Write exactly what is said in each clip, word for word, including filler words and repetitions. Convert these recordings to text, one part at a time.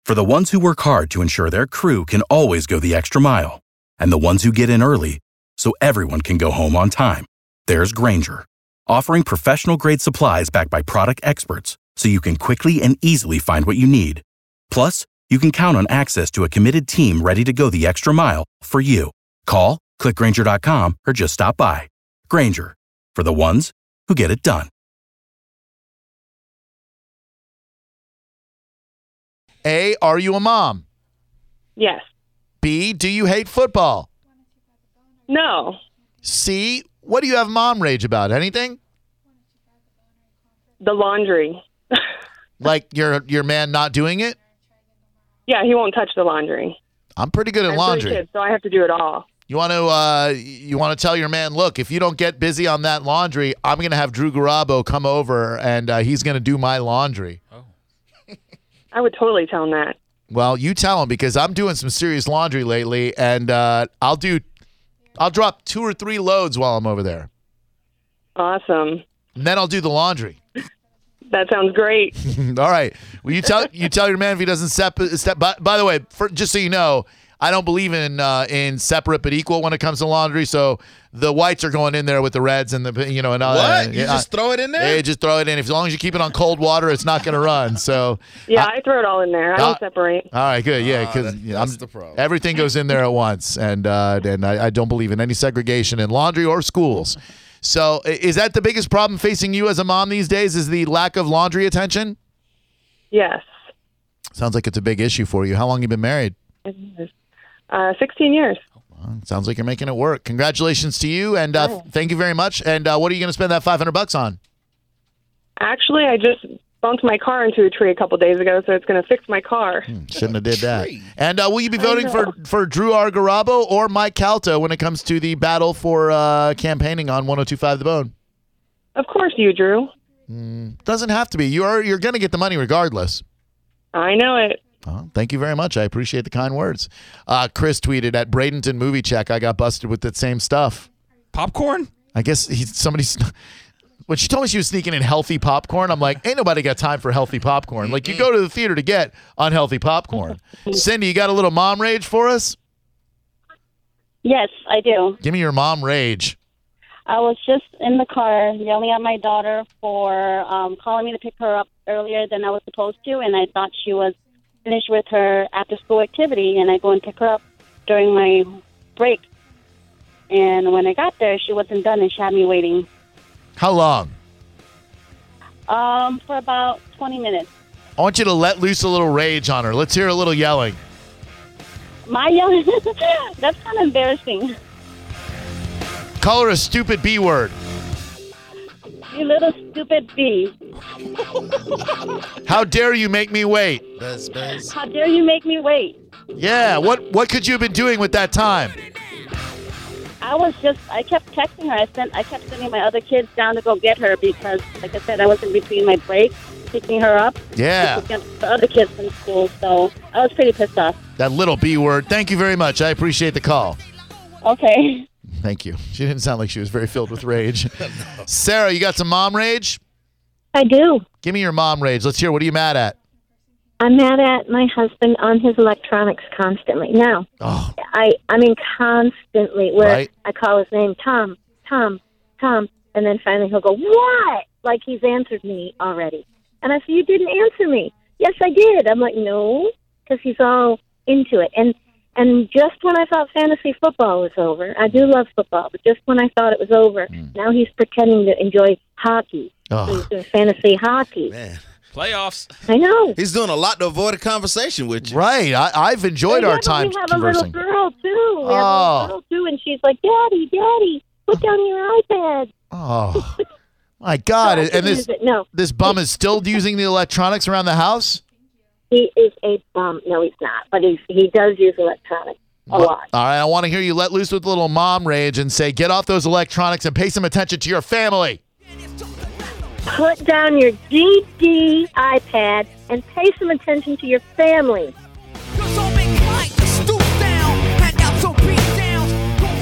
For the ones who work hard to ensure their crew can always go the extra mile, and the ones who get in early so everyone can go home on time, there's Grainger, offering professional-grade supplies backed by product experts so you can quickly and easily find what you need. Plus, you can count on access to a committed team ready to go the extra mile for you. Call, click Grainger dot com, or just stop by. Grainger, for the ones who get it done. A, are you a mom? Yes. B, do you hate football? No. C, what do you have mom rage about? Anything? The laundry. Like your your man not doing it? Yeah, he won't touch the laundry. I'm pretty good at I have laundry. three kids, so I have to do it all. You want to uh, you want to tell your man, look, if you don't get busy on that laundry, I'm going to have Drew Garabo come over, and uh, he's going to do my laundry. Oh. I would totally tell him that. Well, you tell him, because I'm doing some serious laundry lately, and uh, I'll do, I'll drop two or three loads while I'm over there. Awesome. And then I'll do the laundry. That sounds great. All right. Well, you tell you tell your man if he doesn't step step. By, by the way, for, just so you know, I don't believe in uh, in separate but equal when it comes to laundry. So the whites are going in there with the reds, and the you know and uh, What? You yeah, just throw it in there? Yeah, just throw it in. If, as long as you keep it on cold water, it's not going to run. So Yeah, uh, I throw it all in there. I don't uh, separate. all right, good. Yeah, Ah, because that- that's the problem. everything goes in there at once, and uh, and I, I don't believe in any segregation in laundry or schools. So i- is that the biggest problem facing you as a mom these days? Is the lack of laundry attention? Yes. Sounds like it's a big issue for you. How long you been married? Uh, sixteen years. Well, sounds like you're making it work. Congratulations to you, and uh, thank you very much. And uh, what are you going to spend that five hundred bucks on? Actually, I just bumped my car into a tree a couple days ago, so it's going to fix my car. Shouldn't have did that. Tree. And uh, will you be voting know. for, for Drew R. Garabo or Mike Calta when it comes to the battle for uh, campaigning on one oh two point five The Bone? Of course you, Drew. Doesn't have to be. You are you're going to get the money regardless. I know it. Oh, thank you very much. I appreciate the kind words. Uh, Chris tweeted at Bradenton Movie Check, I got busted with that same stuff. Popcorn? I guess he, somebody's. When she told me she was sneaking in healthy popcorn, I'm like, ain't nobody got time for healthy popcorn. Like, you go to the theater to get unhealthy popcorn. Cindy, you got a little mom rage for us? Yes, I do. Give me your mom rage. I was just in the car yelling at my daughter for um, calling me to pick her up earlier than I was supposed to, and I thought she was finished with her after-school activity, and I go and pick her up during my break. And when I got there, she wasn't done, and she had me waiting How long? um, for about twenty minutes. I want you to let loose a little rage on her. Let's hear a little yelling. My yelling, that's kind of embarrassing. Call her a stupid B word. You little stupid bee. How dare you make me wait? Buzz, buzz. How dare you make me wait? Yeah, what what could you have been doing with that time? I was just, I kept texting her. I sent, I kept sending my other kids down to go get her because, like I said, I was in between my break, picking her up. Yeah. To get the other kids from school, so I was pretty pissed off. That little B word. Thank you very much. I appreciate the call. Okay. Thank you. She didn't sound like she was very filled with rage. Sarah, you got some mom rage? I do. Give me your mom rage. Let's hear. What are you mad at? I'm mad at my husband on his electronics constantly. Now, Oh, I I mean constantly, where Right. I call his name Tom, Tom, Tom, and then finally he'll go, what? Like he's answered me already. And I said, you didn't answer me. Yes, I did. I'm like, no, because he's all into it. And and just when I thought fantasy football was over, I do love football, but just when I thought it was over, now he's pretending to enjoy hockey. Oh. He's doing fantasy hockey. Man. Playoffs. I know. He's doing a lot to avoid a conversation with you. right. I, I've enjoyed Yeah, our but time we have conversing. a little girl, too. We have Oh. a little girl, too, and she's like, Daddy, Daddy, put down your iPad. Oh, my God. So I and can this use it. No, this bum is still using the electronics around the house? he is a bum. No, he's not, but he's, he does use electronics a lot. All right. I want to hear you let loose with a little mom rage and say, get off those electronics and pay some attention to your family. Put down your D D iPad and pay some attention to your family.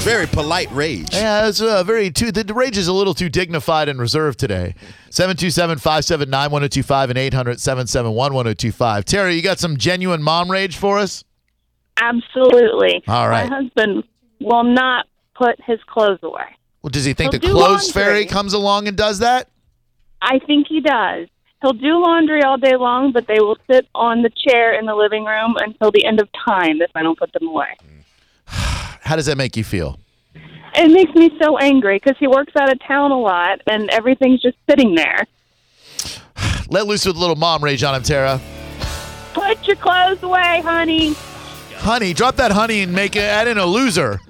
very polite rage. Yeah, it's uh, very too. The rage is a little too dignified and reserved today. seven two seven, five seven nine, one oh two five and eight hundred, seven seven one, one oh two five. Terry, you got some genuine mom rage for us? Absolutely. All right. My husband will not put his clothes away. Well, does he think He'll the do clothes laundry. fairy comes along and does that? I think he does. He'll do laundry all day long, but they will sit on the chair in the living room until the end of time if I don't put them away. How does that make you feel? It makes me so angry because he works out of town a lot and everything's just sitting there. Let loose with a little mom rage on him, Tara. Put your clothes away, honey. Honey, drop that honey and make it add in a loser.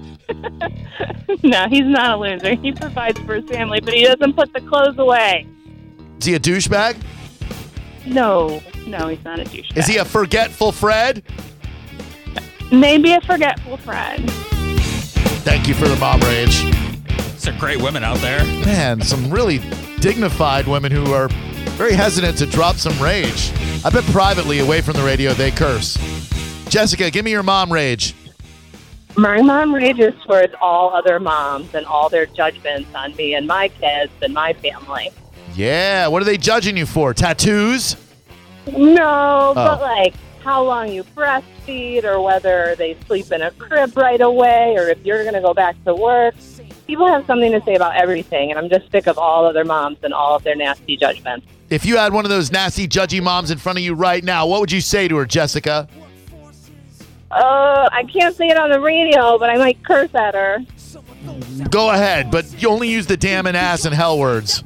No, he's not a loser. He provides for his family, but he doesn't put the clothes away. Is he a douchebag? No, no, he's not a douchebag. Is he a forgetful Fred? Maybe a forgetful friend. Thank you for the mom rage. Some great women out there. Man, some really dignified women who are very hesitant to drop some rage. I bet privately away from the radio they curse. Jessica, give me your mom rage. My mom rages towards all other moms and all their judgments on me and my kids and my family. Yeah, what are they judging you for? Tattoos? No, but Oh. like how long you breastfeed or whether they sleep in a crib right away or if you're going to go back to work. People have something to say about everything, and I'm just sick of all other moms and all of their nasty judgments. If you had one of those nasty, judgy moms in front of you right now, what would you say to her, Jessica? Uh, I can't say it on the radio, but I might curse at her. Go ahead, but you only use the damn and ass and hell words.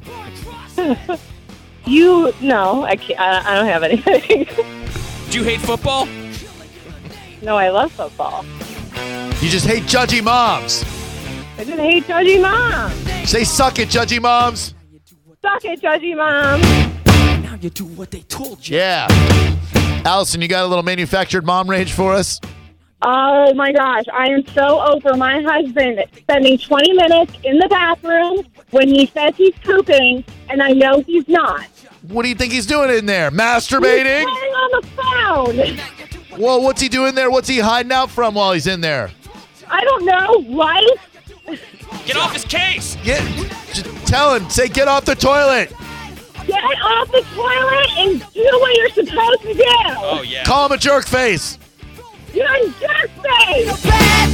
You, no, I can't. I, I don't have anything. Do you hate football? No, I love football. You just hate judgy moms. I just hate judgy moms. Say suck it, judgy moms. Suck it, judgy moms. Now you do what they told you. Yeah. Allison, you got a little manufactured mom rage for us? Oh my gosh, I am so over my husband spending twenty minutes in the bathroom when he says he's pooping, and I know he's not. What do you think he's doing in there? He's Masturbating? playing on the phone. Well, what's he doing there? What's he hiding out from while he's in there? I don't know, right? Get off his case! Get, just tell him. Say, get off the toilet. Get off the toilet and do what you're supposed to do. Oh, yeah. Call him a jerk face. You're a jerk face.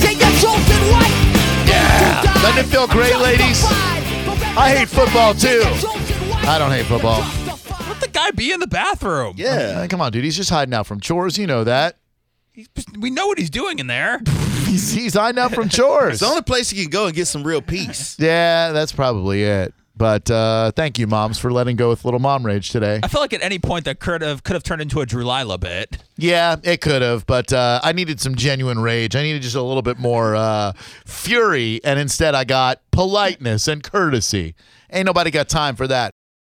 Yeah. Doesn't it feel great, ladies? I hate football, too. I don't hate football. Let the guy be in the bathroom. Yeah. Come on, dude. He's just hiding out from chores. You know that. He's, we know what he's doing in there. He's, he's hiding out from chores. It's the only place you can go and get some real peace. Yeah, that's probably it. But uh, thank you, moms, for letting go with little mom rage today. I feel like at any point that could have could have turned into a Drew Lila bit. Yeah, it could have, but uh, I needed some genuine rage. I needed just a little bit more uh, fury, and instead I got politeness and courtesy. Ain't nobody got time for that.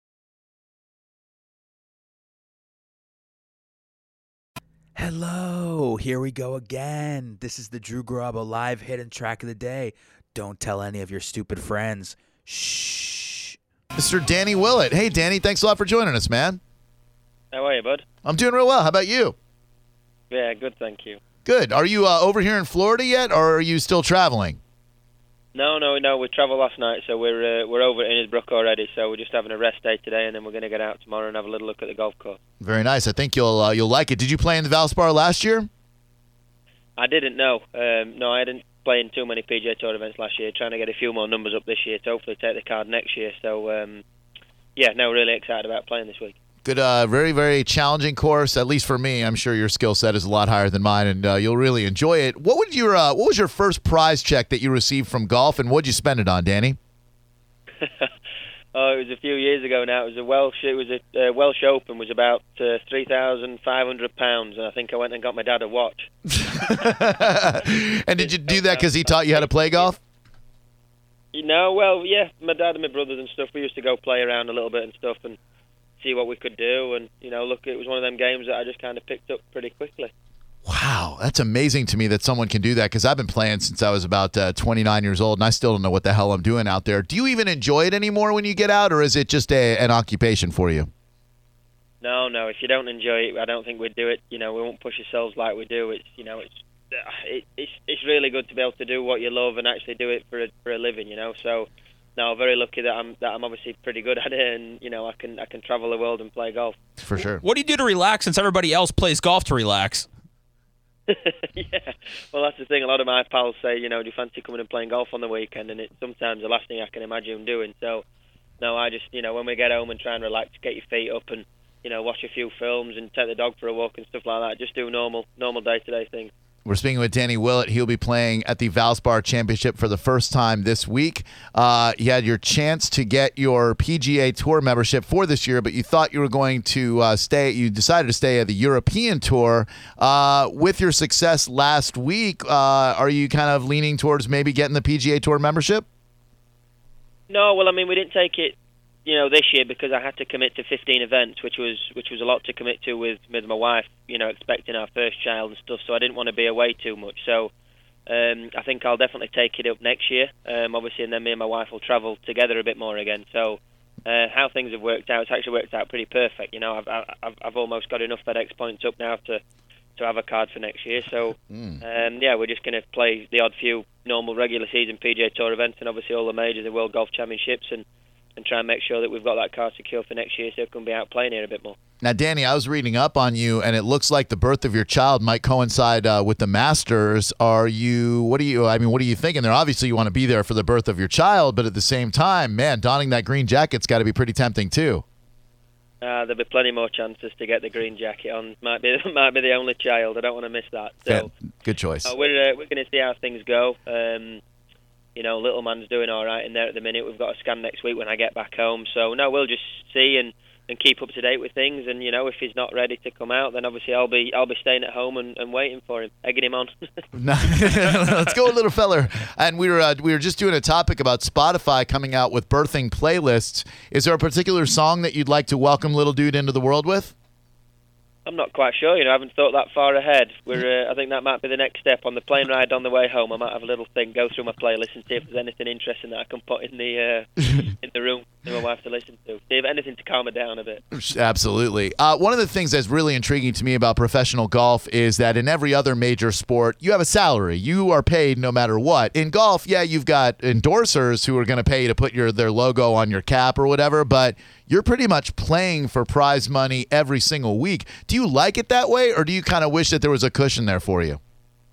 Hello, here we go again. This is the Drew Garabo live hidden track of the day. Don't tell any of your stupid friends. Shh. Mister Danny Willett. Hey, Danny, thanks a lot for joining us, man. How are you, bud? I'm doing real well. How about you? Yeah, good, thank you. Good. Are you uh, over here in Florida yet, or are you still traveling? No, no, no. We travelled last night, so we're uh, we're over at Innisbrook already. So we're just having a rest day today, and then we're going to get out tomorrow and have a little look at the golf course. Very nice. I think you'll uh, you'll like it. Did you play in the Valspar last year? I didn't know. Um, no, I didn't play in too many P G A Tour events last year. Trying to get a few more numbers up this year to hopefully take the card next year. So, um, yeah, no, really excited about playing this week. Good, uh, very, very challenging course. At least for me, I'm sure your skill set is a lot higher than mine, and uh, you'll really enjoy it. What would your uh, What was your first prize check that you received from golf, and what'd you spend it on, Danny? Oh, it was a few years ago now. It was a Welsh. It was a uh, Welsh Open. Was about uh, three thousand five hundred pounds, and I think I went and got my dad a watch. And did you do that because he taught you how to play golf? You know, well, yeah, my dad and my brothers and stuff. We used to go play around a little bit and stuff, and see what we could do, and you know, look, it was one of them games that I just kind of picked up pretty quickly. Wow, that's amazing to me that someone can do that, because I've been playing since I was about uh, twenty-nine years old, and I still don't know what the hell I'm doing out there. Do you even enjoy it anymore when you get out, or is it just a, an occupation for you? No, no, if you don't enjoy it, I don't think we'd do it. You know, we won't push ourselves like we do. It's, you know, it's it, it's it's really good to be able to do what you love and actually do it for a, for a living, you know. So, no, I'm very lucky that I'm that I'm obviously pretty good at it, and you know I can I can travel the world and play golf. For sure. What do you do to relax since everybody else plays golf to relax? Yeah, well, that's the thing. A lot of my pals say, you know, do you fancy coming and playing golf on the weekend? And it's sometimes the last thing I can imagine doing. So, no, I just, you know, when we get home and try and relax, get your feet up and, you know, watch a few films and take the dog for a walk and stuff like that. Just do normal, normal day-to-day things. We're speaking with Danny Willett. He'll be playing at the Valspar Championship for the first time this week. Uh, you had your chance to get your P G A Tour membership for this year, but you thought you were going to uh, stay. You decided to stay at the European Tour. Uh, with your success last week, uh, are you kind of leaning towards maybe getting the P G A Tour membership? No, well, I mean, we didn't take it, you know, this year because I had to commit to fifteen events, which was which was a lot to commit to with, with my wife, you know, expecting our first child and stuff, so I didn't want to be away too much. So um, I think I'll definitely take it up next year, um, obviously, and then me and my wife will travel together a bit more again. So uh, how things have worked out, it's actually worked out pretty perfect. You know, I've I've, I've almost got enough FedEx points up now to, to have a card for next year. So, mm. um, yeah, we're just going to play the odd few normal regular season P G A Tour events and obviously all the majors, the World Golf Championships, and and try and make sure that we've got that car secure for next year so we can be out playing here a bit more. Now, Danny, I was reading up on you, and it looks like the birth of your child might coincide uh, with the Masters. Are you, what do you, I mean, what are you thinking there? Obviously, you want to be there for the birth of your child, but at the same time, man, donning that green jacket's got to be pretty tempting, too. Uh, there'll be plenty more chances to get the green jacket on. Might be might be the only child. I don't want to miss that. So, yeah, good choice. Uh, we're uh, we're going to see how things go. Um, You know, little man's doing all right in there at the minute. We've got a scan next week when I get back home. So, no, we'll just see and, and keep up to date with things. And, you know, if he's not ready to come out, then obviously I'll be I'll be staying at home and, and waiting for him, egging him on. Let's go, little feller. And we were uh, we were just doing a topic about Spotify coming out with birthing playlists. Is there a particular song that you'd like to welcome little dude into the world with? I'm not quite sure, you know, I haven't thought that far ahead. We're, uh, I think that might be the next step. On the plane ride on the way home, I might have a little thing, go through my playlist and see if there's anything interesting that I can put in the uh, in the room for my wife to listen to. See if anything to calm her down a bit. Absolutely. Uh, one of the things that's really intriguing to me about professional golf is that in every other major sport, you have a salary. You are paid no matter what. In golf, yeah, you've got endorsers who are going to pay you to put your their logo on your cap or whatever, but you're pretty much playing for prize money every single week. Do you like it that way, or do you kind of wish that there was a cushion there for you?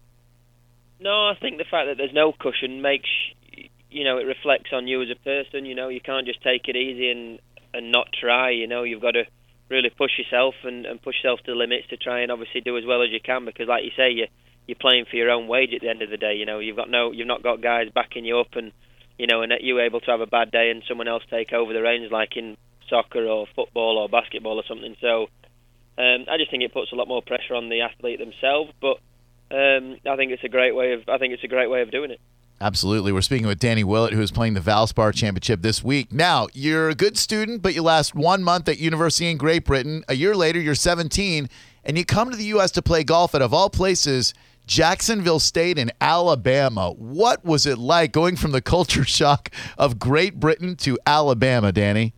No, I think the fact that there's no cushion makes, you know, it reflects on you as a person. You know, you can't just take it easy and, and not try. You know, you've got to really push yourself and, and push yourself to the limits to try and obviously do as well as you can, because like you say, you, you're playing for your own wage at the end of the day. You know, you've got no, you've not got guys backing you up and, you know, and you're able to have a bad day and someone else take over the reins like in soccer or football or basketball or something. So um, I just think it puts a lot more pressure on the athlete themselves, but um, I think it's a great way of I think it's a great way of doing it. Absolutely. We're speaking with Danny Willett, who is playing the Valspar Championship this week. Now, you're a good student, but you last one month at university in Great Britain. A year later, you're seventeen, and you come to the U S to play golf at, of all places, Jacksonville State in Alabama. What was it like going from the culture shock of Great Britain to Alabama, Danny?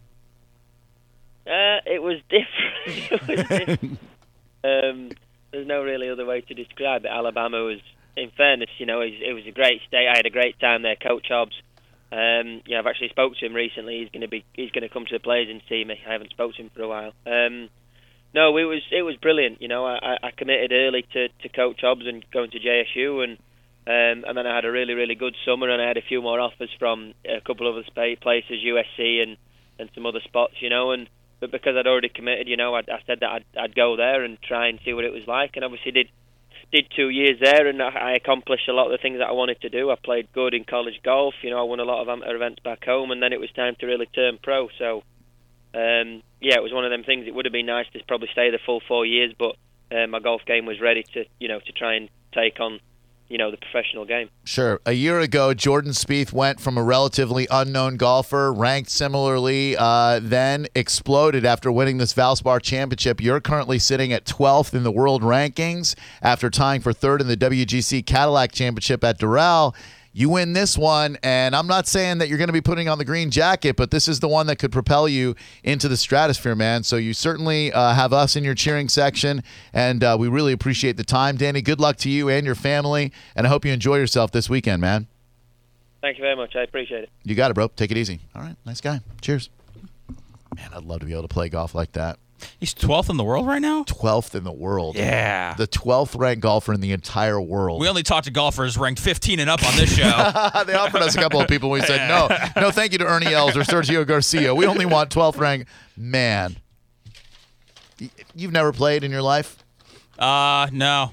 Uh, it was different. it was different. Um, there's no really other way to describe it. Alabama was, in fairness, you know, it was, it was a great state. I had a great time there. Coach Hobbs, um, yeah, I've actually spoke to him recently. He's going to be, he's going to come to the Players and see me. I haven't spoken to him for a while. Um, no, it was, it was brilliant. You know, I, I committed early to, to Coach Hobbs and going to J S U, and um, and then I had a really, really good summer, and I had a few more offers from a couple of other places, U S C and and some other spots, you know, and. But because I'd already committed, you know, I, I said that I'd, I'd go there and try and see what it was like, and obviously did did two years there, and I, I accomplished a lot of the things that I wanted to do. I played good in college golf, you know, I won a lot of amateur events back home, and then it was time to really turn pro. So, um, yeah, it was one of them things. It would have been nice to probably stay the full four years, but uh, my golf game was ready to, you know, to try and take on, you know, the professional game. Sure. A year ago, Jordan Spieth went from a relatively unknown golfer, ranked similarly, uh, then exploded after winning this Valspar Championship. You're currently sitting at twelfth in the world rankings after tying for third in the W G C Cadillac Championship at Doral. you win this one, and I'm not saying that you're going to be putting on the green jacket, but this is the one that could propel you into the stratosphere, man. So you certainly uh, have us in your cheering section, and uh, we really appreciate the time. Danny, good luck to you and your family, and I hope you enjoy yourself this weekend, man. Thank you very much. I appreciate it. You got it, bro. Take it easy. All right, nice guy. Cheers. Man, I'd love to be able to play golf like that. He's twelfth in the world right now? twelfth in the world. Yeah. The twelfth ranked golfer in the entire world. We only talked to golfers ranked fifteen and up on this show. They offered us a couple of people. We said, no, no thank you to Ernie Els or Sergio Garcia. We only want twelfth ranked. Man. You've never played in your life? Uh, no.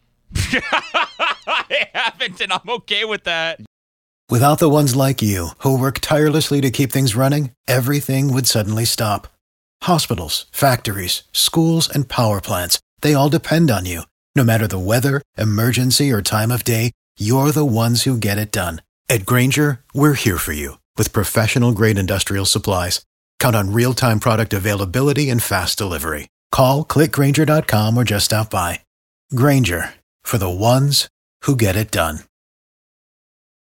I haven't, and I'm okay with that. Without the ones like you, who work tirelessly to keep things running, everything would suddenly stop. Hospitals, factories, schools, and power plants, they all depend on you. No matter the weather, emergency, or time of day, you're the ones who get it done. At Grainger, we're here for you with professional-grade industrial supplies. Count on real-time product availability and fast delivery. Call, click Grainger dot com, or just stop by. Grainger, for the ones who get it done.